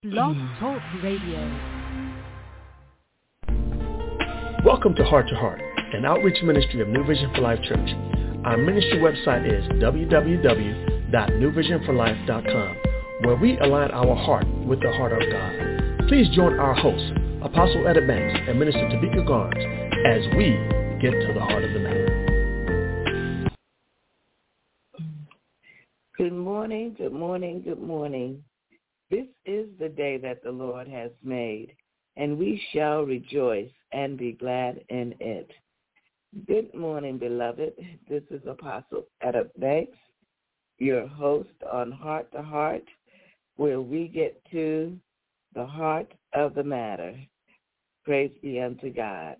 Blog Talk Radio. Welcome to Heart, an outreach ministry of New Vision for Life Church. Our ministry website is www.newvisionforlife.com, where we align our heart with the heart of God. Please join our host, Apostle Etta Banks and Minister Tamika Garnes, as we get to the heart of the matter. Good morning, good morning, good morning. This is the day that the Lord has made, and we shall rejoice and be glad in it. Good morning, beloved. This is Apostle Etta Banks, your host on Heart to Heart, where we get to the heart of the matter. Praise be unto God.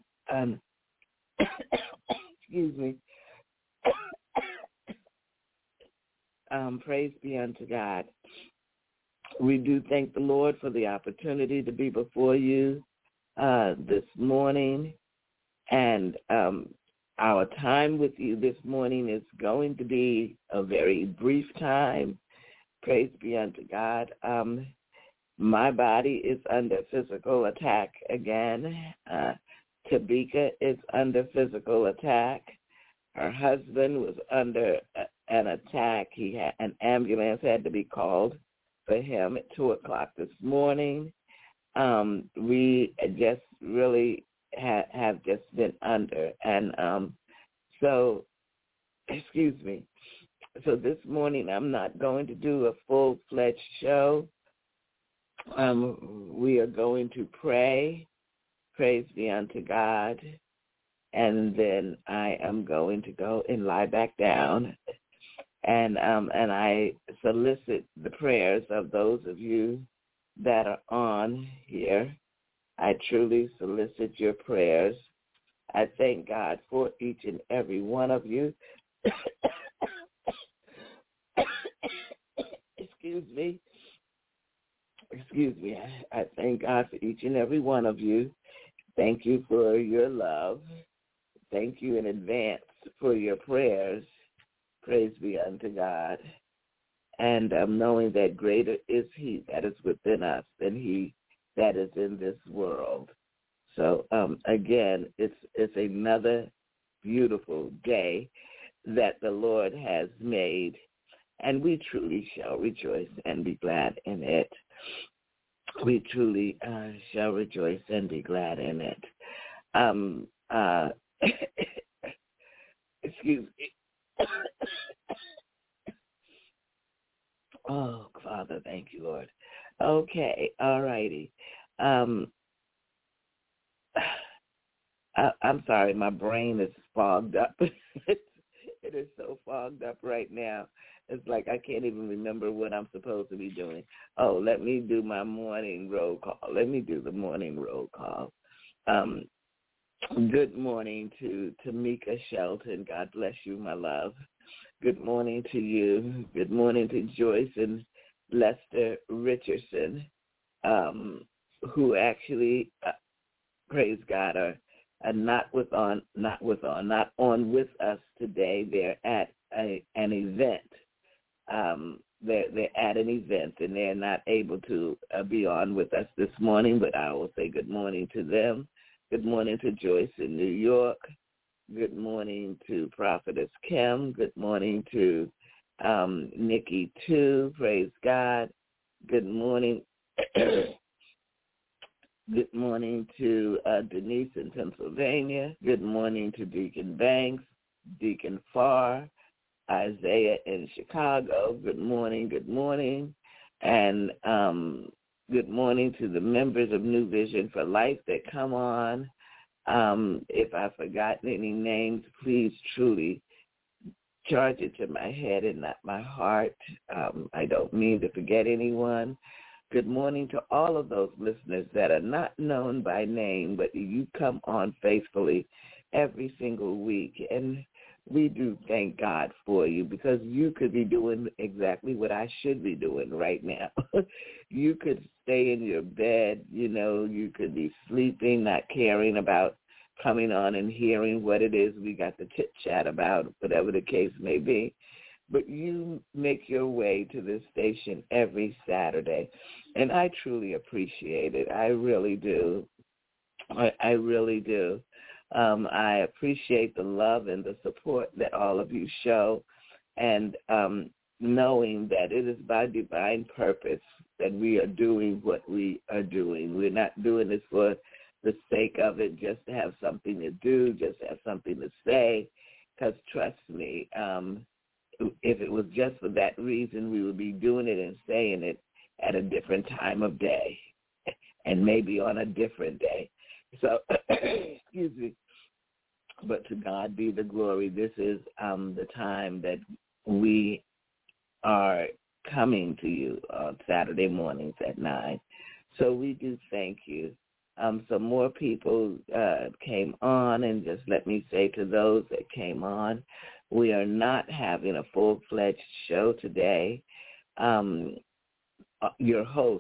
Excuse me. Praise be unto God. We do thank the Lord for the opportunity to be before you this morning. And our time with you this morning is going to be a very brief time. Praise be unto God. My body is under physical attack again. Tabika is under physical attack. Her husband was under an attack. An ambulance had to be called for him at 2 o'clock this morning. We just really have just been under. And so this morning I'm not going to do a full-fledged show. We are going to pray. Praise be unto God. And then I am going to go and lie back down. And I solicit the prayers of those of you that are on here. I truly solicit your prayers. I thank God for each and every one of you. Excuse me. I thank God for each and every one of you. Thank you for your love. Thank you in advance for your prayers. Praise be unto God. And knowing that greater is he that is within us than he that is in this world. So, again, it's another beautiful day that the Lord has made, and we truly shall rejoice and be glad in it. We truly shall rejoice and be glad in it. Excuse me. Oh, Father, thank you, Lord. Okay, all righty. I'm sorry, my brain is fogged up. It is so fogged up right now. It's like I can't even remember what I'm supposed to be doing. Oh, let me do my morning roll call. Let me do the morning roll call. Good morning to Tamika Shelton. God bless you, my love. Good morning to you. Good morning to Joyce and Lester Richardson, who actually, praise God, are not on with us today. They're at an event. They're at an event, and they're not able to be on with us this morning, but I will say good morning to them. Good morning to Joyce in New York. Good morning to Prophetess Kim. Good morning to Nikki, too. Praise God. Good morning. Good morning to Denise in Pennsylvania. Good morning to Deacon Banks, Deacon Farr, Isaiah in Chicago. Good morning. And good morning to the members of New Vision for Life that come on. If I've forgotten any names, please truly charge it to my head and not my heart. I don't mean to forget anyone. Good morning to all of those listeners that are not known by name, but you come on faithfully every single week. And we do thank God for you, because you could be doing exactly what I should be doing right now. You could stay in your bed, you could be sleeping, not caring about coming on and hearing what it is we got to chit-chat about, whatever the case may be. but you make your way to this station every Saturday, and I truly appreciate it. I really do. I really do. I appreciate the love and the support that all of you show, and knowing that it is by divine purpose that we are doing what we are doing. We're not doing this for the sake of it, just to have something to do, just to have something to say, because trust me, if it was just for that reason, we would be doing it and saying it at a different time of day and maybe on a different day. So, excuse me, but to God be the glory. This is the time that we are coming to you on Saturday mornings at 9. So we do thank you. Some more people came on, and just let me say to those that came on, we are not having a full-fledged show today. Your host,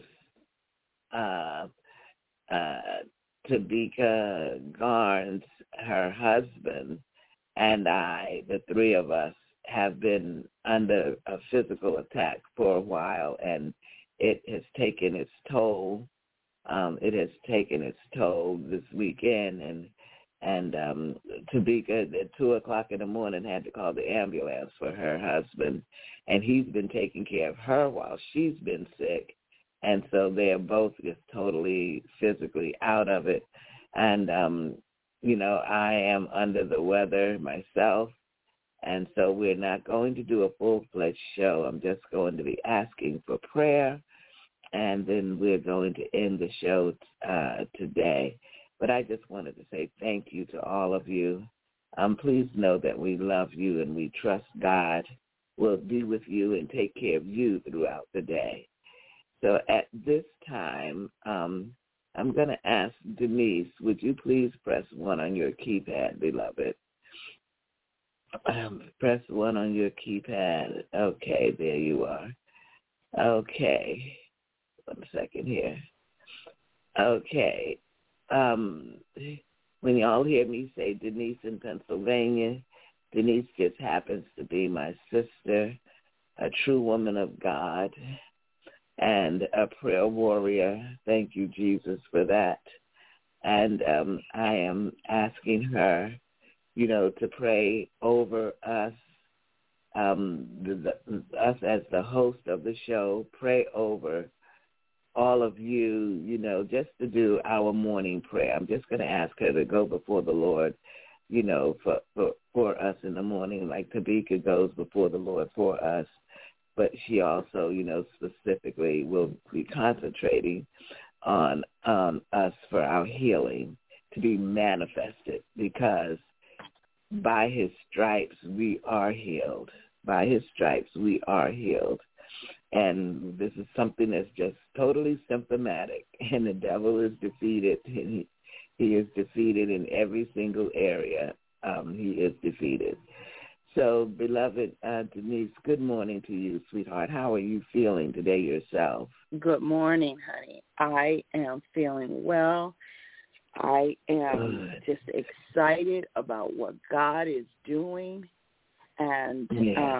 Tabika Garnes, her husband, and I, the three of us, have been under a physical attack for a while, and it has taken its toll. It has taken its toll this weekend, and Tabika at 2:00 in the morning had to call the ambulance for her husband, and he's been taking care of her while she's been sick, and so they're both just totally physically out of it. And I am under the weather myself, and so we're not going to do a full-fledged show. I'm just going to be asking for prayer, and then we're going to end the show today. But I just wanted to say thank you to all of you. Please know that we love you and we trust God will be with you and take care of you throughout the day. So at this time, I'm going to ask Denise, would you please press 1 on your keypad, beloved? Press 1 on your keypad. Okay, there you are. Okay. 1 second here. Okay. When y'all hear me say Denise in Pennsylvania, Denise just happens to be my sister, a true woman of God, and a prayer warrior. Thank you, Jesus, for that. And I am asking her, to pray over us, us as the host of the show, pray over all of you, just to do our morning prayer. I'm just going to ask her to go before the Lord, for us in the morning, like Tabika goes before the Lord for us. But she also, specifically will be concentrating on us for our healing to be manifested, because by his stripes we are healed. By his stripes we are healed. And this is something that's just totally symptomatic. And the devil is defeated. He is defeated in every single area. He is defeated. So, beloved Denise, good morning to you, sweetheart. How are you feeling today yourself? Good morning, honey. I am feeling well. I am just excited about what God is doing. And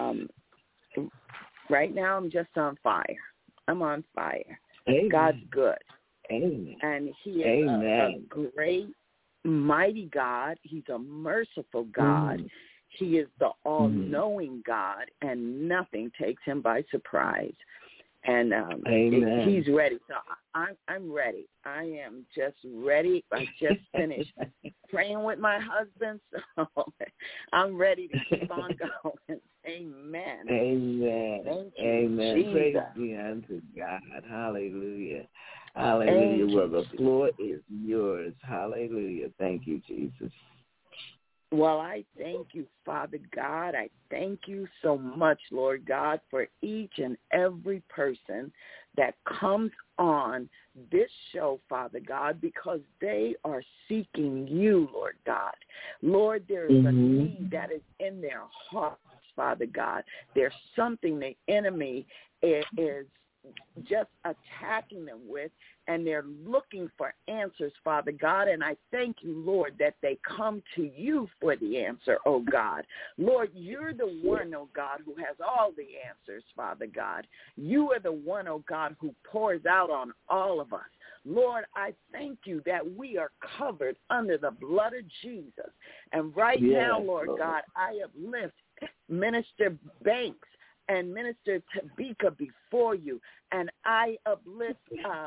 right now I'm just on fire. I'm on fire. Amen. God's good. Amen. And he is a great, mighty God. He's a merciful God. Mm. He is the all-knowing God, and nothing takes him by surprise. And he's ready. So I'm ready. I am just ready. I just finished praying with my husband, so I'm ready to keep on going. Amen. Amen. Thank you, Amen. Jesus. Praise be unto God. Hallelujah. Hallelujah. Well, the floor is yours. Hallelujah. Thank you, Jesus. Well, I thank you, Father God. I thank you so much, Lord God, for each and every person that comes on this show, Father God, because they are seeking you, Lord God. Lord, there is a need that is in their hearts, Father God. There's something the enemy is just attacking them with, and they're looking for answers, Father God. And I thank you, Lord, that they come to you for the answer, oh God. Lord, you're the one, oh God, who has all the answers, Father God. You are the one, oh God, who pours out on all of us. Lord, I thank you that we are covered under the blood of Jesus. And right now, Lord God, I uplift Minister Banks and Minister Tabika before you, and I uplift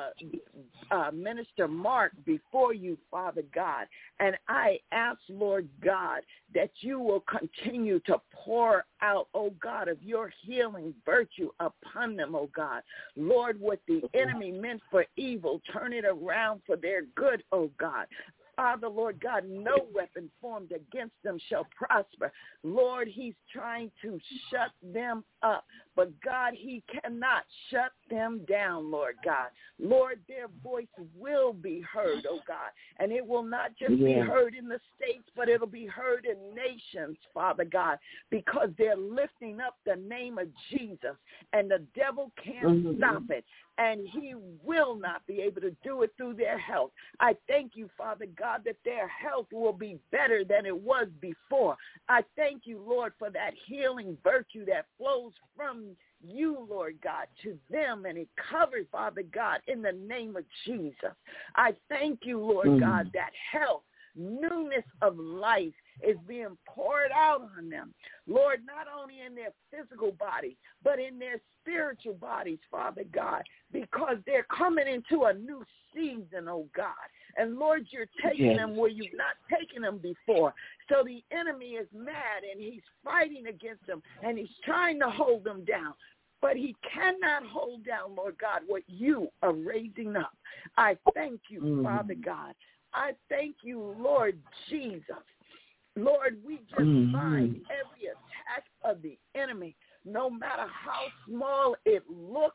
Minister Mark before you, Father God, and I ask, Lord God, that you will continue to pour out, oh God, of your healing virtue upon them, oh God. Lord, what the enemy meant for evil, turn it around for their good, oh God. Father, Lord God, no weapon formed against them shall prosper. Lord, he's trying to shut them up, but God, he cannot shut them down, Lord God. Lord, their voice will be heard, oh God, and it will not just be heard in the states, but it'll be heard in nations, Father God, because they're lifting up the name of Jesus, and the devil can't stop it, and he will not be able to do it through their health. I thank you, Father God, that their health will be better than it was before. I thank you, Lord, for that healing virtue that flows from you, Lord God, to them, and it covers, Father God, in the name of Jesus. I thank you, Lord God, that health, newness of life is being poured out on them. Lord, not only in their physical bodies, but in their spiritual bodies, Father God, because they're coming into a new season, oh God. And Lord, you're taking them where you've not taken them before. So the enemy is mad, and he's fighting against them, and he's trying to hold them down. But he cannot hold down, Lord God, what you are raising up. I thank you, Father God. I thank you, Lord Jesus. Lord, we just find every attack of the enemy, no matter how small it looks,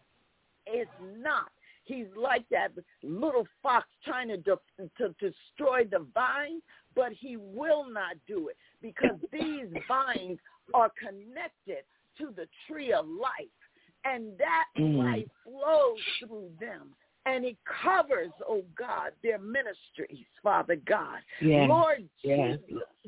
it's not. He's like that little fox trying to destroy the vine, but he will not do it because these vines are connected to the tree of life, and that life flows through them. And it covers, oh God, their ministries, Father God. Lord Jesus,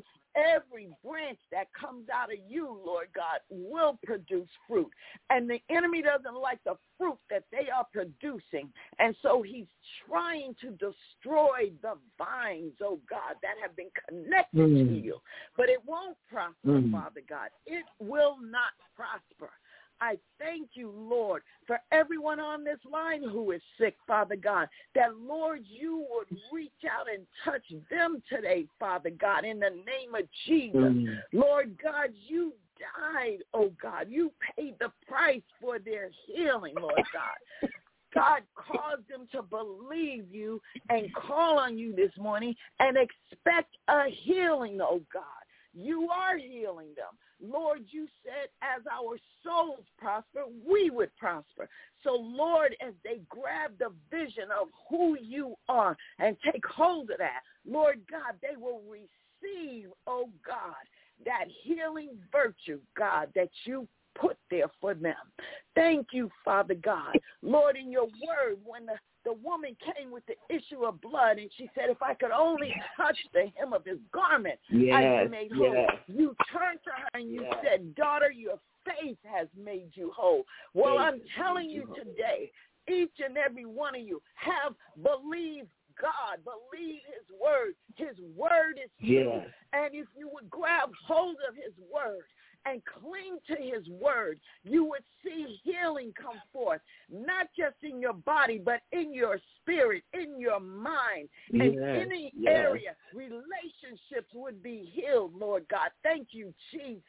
every branch that comes out of you, Lord God, will produce fruit. And the enemy doesn't like the fruit that they are producing. And so he's trying to destroy the vines, oh God, that have been connected to you. But it won't prosper, Father God. It will not prosper. I thank you, Lord, for everyone on this line who is sick, Father God, that, Lord, you would reach out and touch them today, Father God, in the name of Jesus. Lord God, you died, oh God. You paid the price for their healing, Lord God. God caused them to believe you and call on you this morning and expect a healing, oh God. You are healing them. Lord, you said as our souls prosper, we would prosper. So, Lord, as they grab the vision of who you are and take hold of that, Lord God, they will receive, oh God, that healing virtue, God, that you put there for them. Thank you, Father God. Lord, in your word, when the woman came with the issue of blood, and she said, if I could only touch the hem of his garment, I'd be made whole. You turned to her and you said, daughter, your faith has made you whole. Well, I'm telling you today, each and every one of you have believed God, believe his word. His word is true. And if you would grab hold of his word and cling to his word, you would see healing come forth, not just in your body, but in your spirit, in your mind, and any area. Relationships would be healed, Lord God. Thank you, Jesus.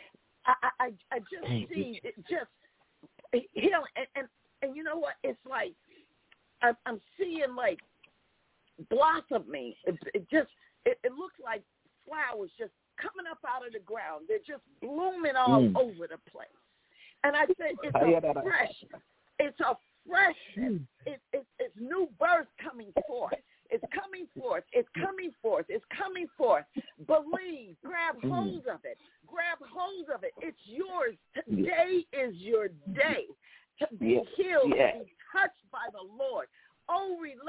I just see it just healing. And you know what? It's like I'm seeing like blossoming. It looks like flowers just coming up out of the ground. They're just blooming all over the place. And I said, it's a freshness. It's new birth coming forth. It's coming forth. It's coming forth. It's coming forth. Believe. Grab hold of it. Grab hold of it. It's yours. Today is your day to be healed.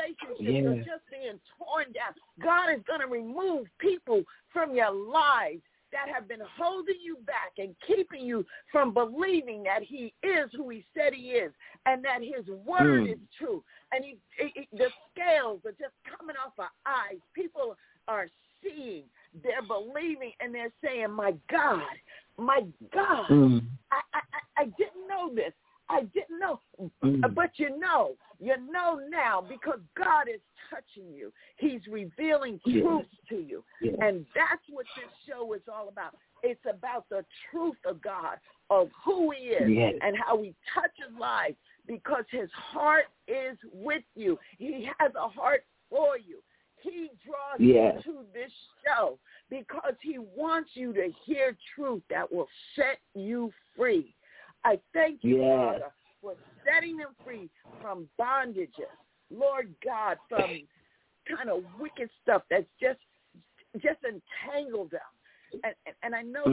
relationships are just being torn down. God is going to remove people from your lives that have been holding you back and keeping you from believing that he is who he said he is and that his word is true. And the scales are just coming off our eyes. People are seeing, they're believing, and they're saying, my God, I didn't know this. I didn't know. But you know now because God is touching you. He's revealing truths to you. And that's what this show is all about. It's about the truth of God, of who he is and how he touches lives because his heart is with you. He has a heart for you. He draws you to this show because he wants you to hear truth that will set you free. I thank you, Father, for setting them free from bondages, Lord God, from kind of wicked stuff that's just entangled them. And I know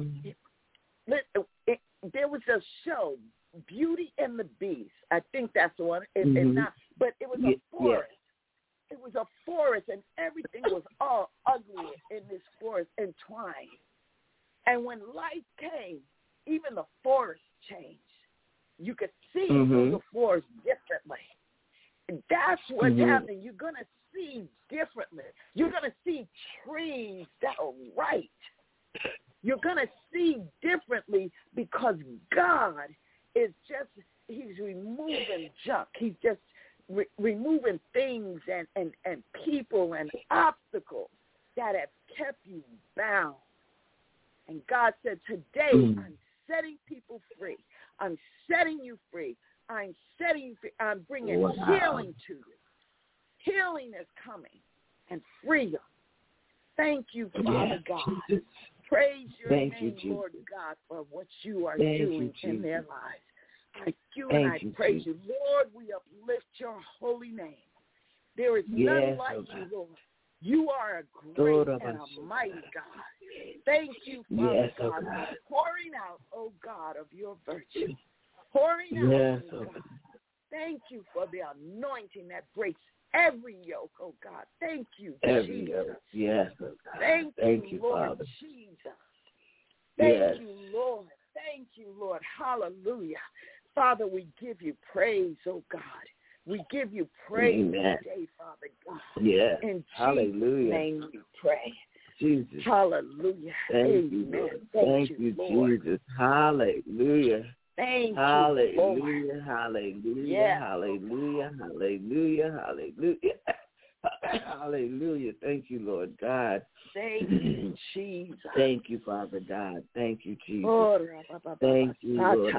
there was a show, Beauty and the Beast. I think that's the one. It's not, but it was a forest. It was a forest, and everything was all ugly in this forest, entwined. And when light came, even the forest changed. You could see through the forest differently. And that's what's happening. You're going to see differently. You're going to see trees that are right. You're going to see differently because God is just, he's removing junk. He's just removing things and people and obstacles that have kept you bound. And God said, today I'm setting people free. I'm setting you free. I'm setting you free. I'm bringing healing to you. Healing is coming and freedom. Thank you, Father God. Praise your name, Lord God, for what you are doing in their lives. Thank you, and I praise you. Lord, we uplift your holy name. There is none like you, Lord. You are a great and a mighty God. Thank you, Father God, for pouring out, oh God, of your virtue. Pouring out, oh God. Thank you for the anointing that breaks every yoke, oh God. Thank you, Jesus. Thank you, Lord Father. Jesus. Thank you, Lord. Thank you, Lord. Hallelujah. Father, we give you praise, oh God. We give you praise today, Father God. In Jesus' name we pray. Jesus. Hallelujah. Thank you, Amen. Lord. Thank you, Lord. Jesus. Hallelujah. Thank hallelujah. you, Lord. Hallelujah. Hallelujah. Hallelujah. Hallelujah. Hallelujah. Thank you, Lord God. Thank you, Jesus. Thank you, Father God. Thank you, Jesus. Thank you, Lord.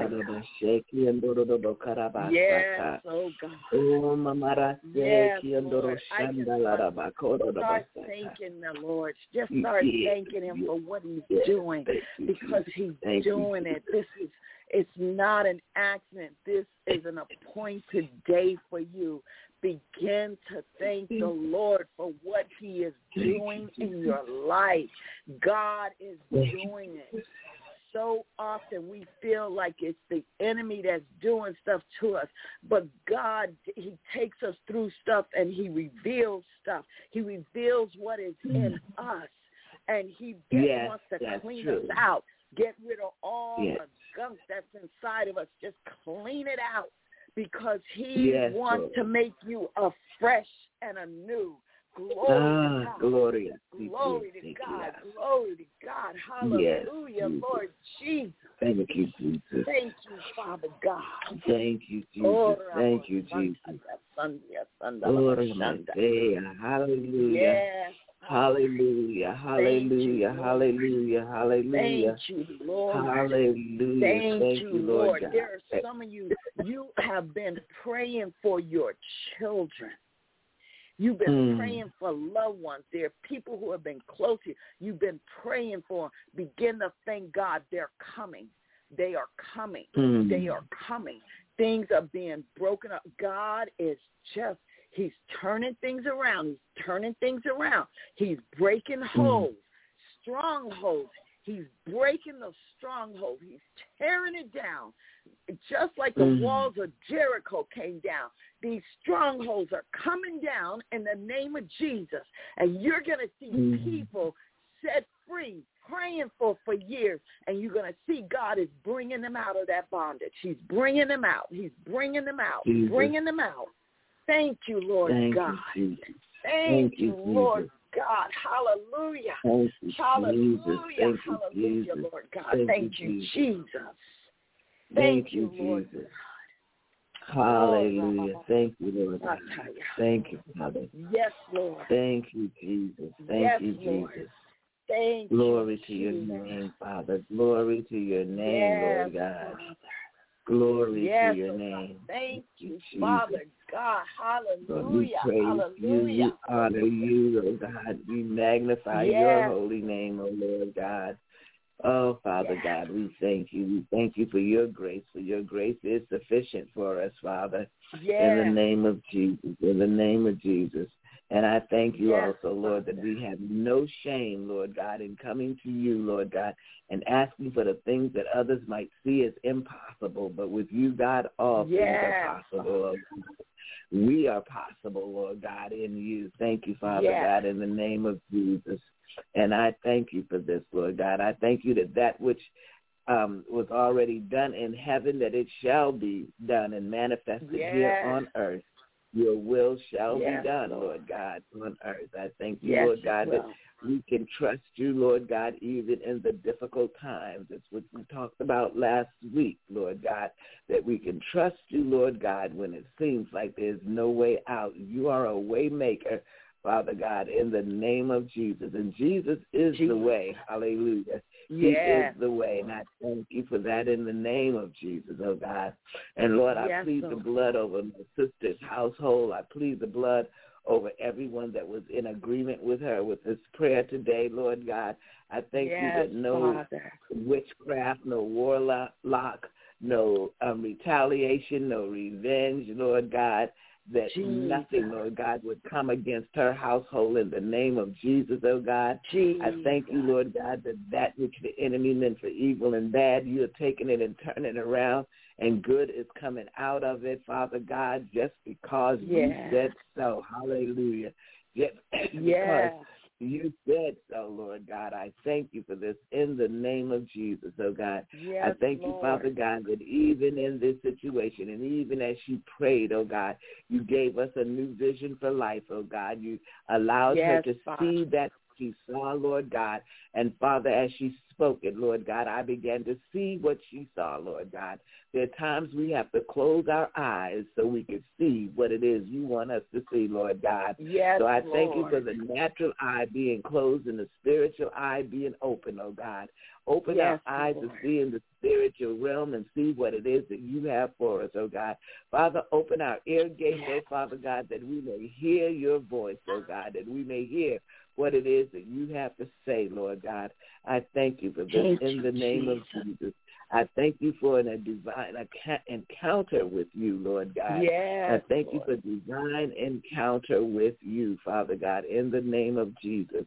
Yes, oh God. Oh, Mama. Yes, Lord. Start thanking the Lord. Just start thanking him for what he's doing because he's doing it. It's not an accident. This is an appointed day for you. Begin to thank the Lord for what he is doing in your life. God is doing it. So often we feel like it's the enemy that's doing stuff to us. But God, he takes us through stuff and he reveals stuff. He reveals what is in us. And he wants to clean us out. Get rid of all the gunk that's inside of us. Just clean it out. Because he wants to make you afresh and anew. Glory to God. Glory to God. Glory to God. Hallelujah, Lord Jesus. Thank you, Jesus. Thank you, Father God. Thank you, Jesus. Thank you, Jesus. Hallelujah. Yes. Hallelujah, hallelujah, hallelujah, hallelujah. Thank you, Lord. Hallelujah. Thank you, Lord. There are some of you have been praying for your children. You've been praying for loved ones. There are people who have been close to you. You've been praying for them. Begin to thank God they're coming. They are coming. They are coming. Things are being broken up. God is just, he's turning things around. He's turning things around. He's breaking holds, strongholds. He's breaking the stronghold. He's tearing it down. Just like the walls of Jericho came down, these strongholds are coming down in the name of Jesus. And you're going to see people set free, praying for years, and you're going to see God is bringing them out of that bondage. He's bringing them out. He's bringing them out. Jesus. Bringing them out. Thank you, Lord God. Thank you, Lord God. Hallelujah. Hallelujah. Hallelujah, Lord God. Thank you, Jesus. Thank you, Lord. Jesus. Hallelujah. Thank you, Lord God. Thank you, Father. Yes, Lord. Thank you, Jesus. Thank you, Jesus. Thank Glory you, to your Jesus. name, Father. Glory to your name, Yes, Lord God. Father. Glory Yes, to your Lord name. God. Thank you, Jesus. Father God. Lord, we Hallelujah. praise Hallelujah. you. We honor you, Lord God. We magnify your holy name, O Lord God. Oh, Father God, we thank you. We thank you for your grace, for your grace is sufficient for us, Father, in the name of Jesus, in the name of Jesus. And I thank you also, Lord, that we have no shame, Lord God, in coming to you, Lord God, and asking for the things that others might see as impossible. But with you, God, all things are possible, Lord God. We are possible, Lord God, in you. Thank you, Father God, in the name of Jesus. And I thank you for this, Lord God. I thank you that which was already done in heaven, that it shall be done and manifested here on earth. Your will shall be done, Lord God, on earth. I thank you, Lord God, that we can trust you, Lord God, even in the difficult times. It's what we talked about last week, Lord God, that we can trust you, Lord God, when it seems like there's no way out. You are a way maker, Father God, in the name of Jesus. And Jesus is the way. Hallelujah. He is the way. And I thank you for that in the name of Jesus, oh God. And Lord, I plead the blood over my sister's household. I plead the blood over everyone that was in agreement with her with this prayer today, Lord God. I thank you that no witchcraft, no warlock, no retaliation, no revenge, Lord God, that nothing, Lord God, would come against her household in the name of Jesus, oh God. I thank you, Lord God, that which the enemy meant for evil and bad, you are taking it and turning it around, and good is coming out of it, Father God, just because you said so. Hallelujah. Just because you said so, Lord God. I thank you for this in the name of Jesus, oh God. I thank you, Father God, that even in this situation and even as she prayed, oh God, you gave us a new vision for life, oh God. You allowed her to see that she saw, Lord God. And, Father, as she spoke it, Lord God, I began to see what she saw, Lord God. There are times we have to close our eyes so we can see what it is you want us to see, Lord God. So I thank you for the natural eye being closed and the spiritual eye being open, oh God. Open our eyes to see in the spiritual realm and see what it is that you have for us, oh God. Father, open our ear gates, oh Father God, that we may hear your voice, oh God, that we may hear what it is that you have to say, Lord God. I thank you for this in the name of Jesus. I thank you for a divine encounter with you, Lord God. I thank you for divine encounter with you, Father God, in the name of Jesus.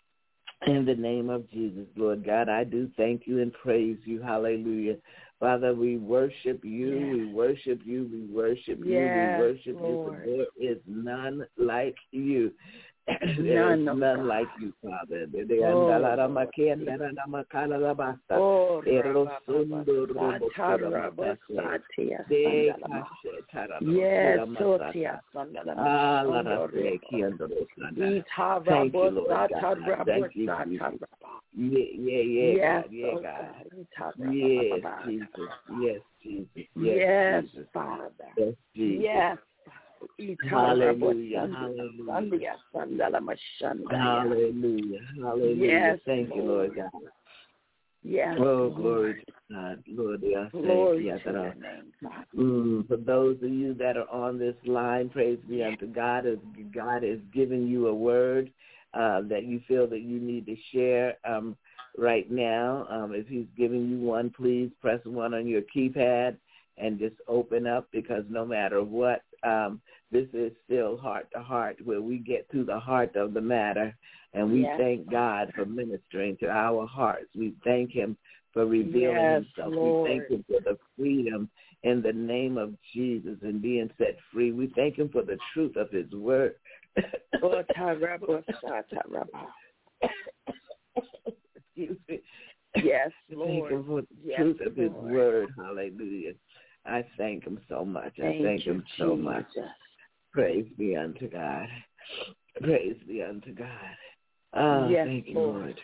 In the name of Jesus, Lord God, I do thank you and praise you. Hallelujah. Father, we worship you, we worship you, we worship you, we worship you, for there is none like you. There is none like you, Father. Thank you, Lord God. Thank you, Jesus. Yeah, God. Yes, Jesus. Yes, Jesus. Yes, Father. Yes, Jesus. Yes. Hallelujah. Hallelujah. Hallelujah. Hallelujah. Yes, thank you, Lord God. Yes. Oh, glory to God. Lord, I thank you. For those of you that are on this line, praise be unto God, as God has given you a word that you feel that you need to share right now. If he's giving you one, please press 1 on your keypad and just open up, because no matter what This is still Heart to Heart, where we get to the heart of the matter, and we thank God for ministering to our hearts. We thank him for revealing himself. Lord. We thank him for the freedom in the name of Jesus and being set free. We thank him for the truth of his word. Excuse me. Yes, Lord. Thank him for the yes, truth of his Lord. word. Hallelujah. I thank him so much. I thank him so much. Praise be unto God. Praise be unto God. Oh, yes, thank you, Lord.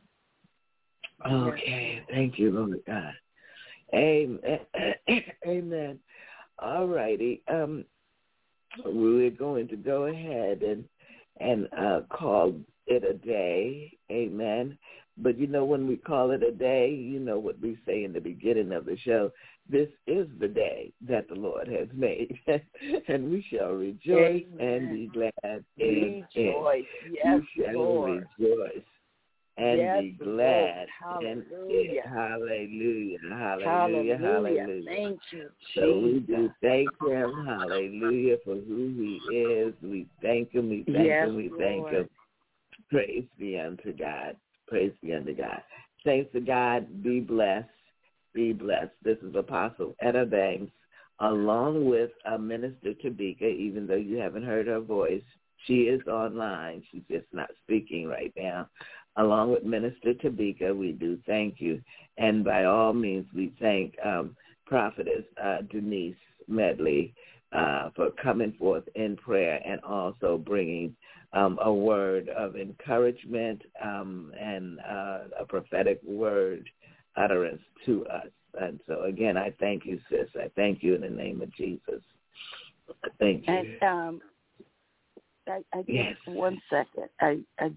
Okay. Thank you, Lord God. Amen. Amen. All righty. We're going to go ahead and call it a day. Amen. But when we call it a day, you know what we say in the beginning of the show. This is the day that the Lord has made, and we shall rejoice and be glad in it. Yes, we shall Lord. rejoice and be glad in it. Hallelujah. Hallelujah. Hallelujah. Thank you, Jesus. So we do thank him, hallelujah, for who he is. We thank him, we thank him, we thank him. Praise be unto God. Praise be unto God. Thanks to God. Be blessed. Be blessed. This is Apostle Etta Banks, along with Minister Tabika, even though you haven't heard her voice. She is online. She's just not speaking right now. Along with Minister Tabika, we do thank you. And by all means, we thank Prophetess Denise Medley for coming forth in prayer and also bringing a word of encouragement and a prophetic word utterance to us. And so, again, I thank you, sis. I thank you in the name of Jesus. Thank you. And I just 1 second. I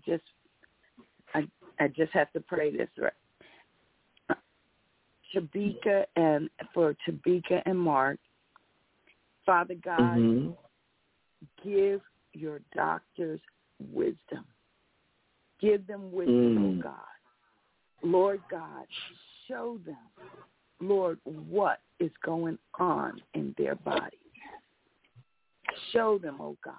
just have to pray this right. Tabika and Mark, Father God, give your doctors wisdom. Give them wisdom, oh God. Lord God, show them, Lord, what is going on in their bodies. Show them, oh God.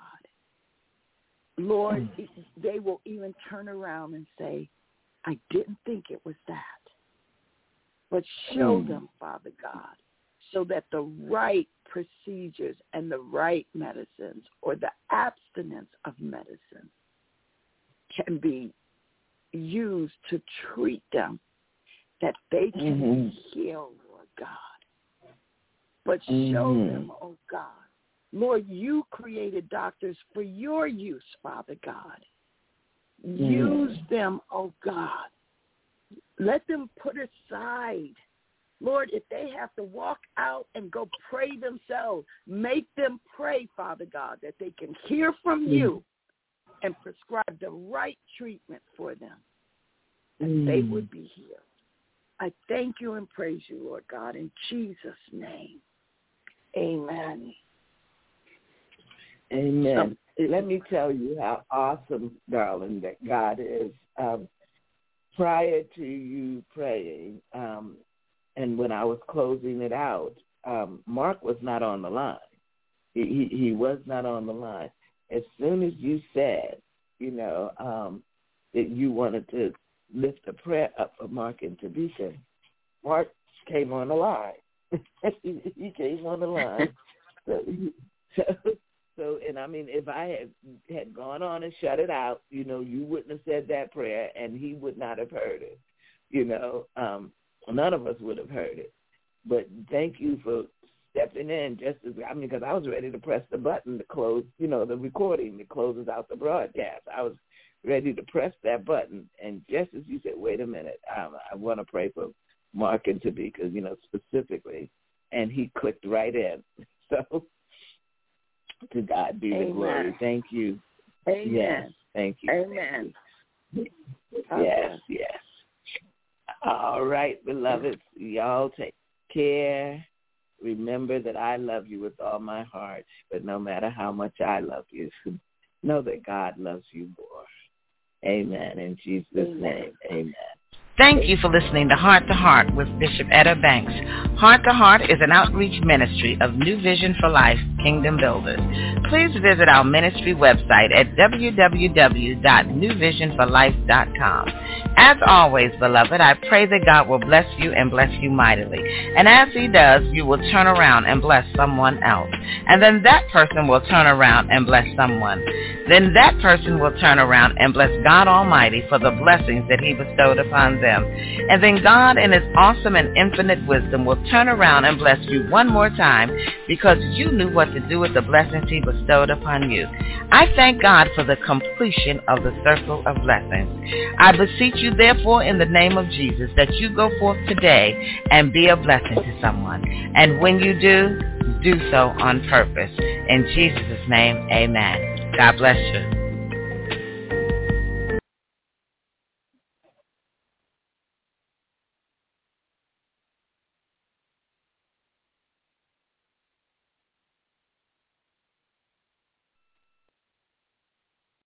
Lord, they will even turn around and say, I didn't think it was that. But show them, Father God, so that the right procedures and the right medicines or the abstinence of medicine can be used to treat them, that they can be healed, Lord God. But show them, oh God. Lord, you created doctors for your use, Father God. Use them, oh God. Let them put aside, Lord, if they have to walk out and go pray themselves, make them pray, Father God, that they can hear from you and prescribe the right treatment for them, and they would be healed. I thank you and praise you, Lord God, in Jesus' name. Amen. Amen. Let me tell you how awesome, darling, that God is. Prior to you praying, and when I was closing it out, Mark was not on the line. He was not on the line. As soon as you said, that you wanted to lift a prayer up for Mark and Tabitha, Mark came on the line. He came on the line. So, and I mean, if I had gone on and shut it out, you wouldn't have said that prayer, and he would not have heard it. None of us would have heard it. But thank you for stepping in because I was ready to press the button to close, the recording that closes out the broadcast. I was ready to press that button, and just as you said, wait a minute, I want to pray for Mark and Tabitha, specifically, and he clicked right in. So to God be the glory. Thank you. Amen. Yes, thank you. Amen. Yes. All right, beloveds, y'all take care. Remember that I love you with all my heart, but no matter how much I love you, know that God loves you more. Amen. In Jesus' name, amen. Thank you for listening to Heart with Bishop Etta Banks. Heart to Heart is an outreach ministry of New Vision for Life Kingdom Builders. Please visit our ministry website at www.newvisionforlife.com. As always, beloved, I pray that God will bless you and bless you mightily. And as He does, you will turn around and bless someone else. And then that person will turn around and bless someone. Then that person will turn around and bless God Almighty for the blessings that He bestowed upon them. And then God, in His awesome and infinite wisdom, will turn around and bless you one more time because you knew what to do with the blessings He bestowed upon you. I thank God for the completion of the circle of blessings. I beseech you, therefore, in the name of Jesus, that you go forth today and be a blessing to someone. And when you do so on purpose. In Jesus' name, amen. God bless you.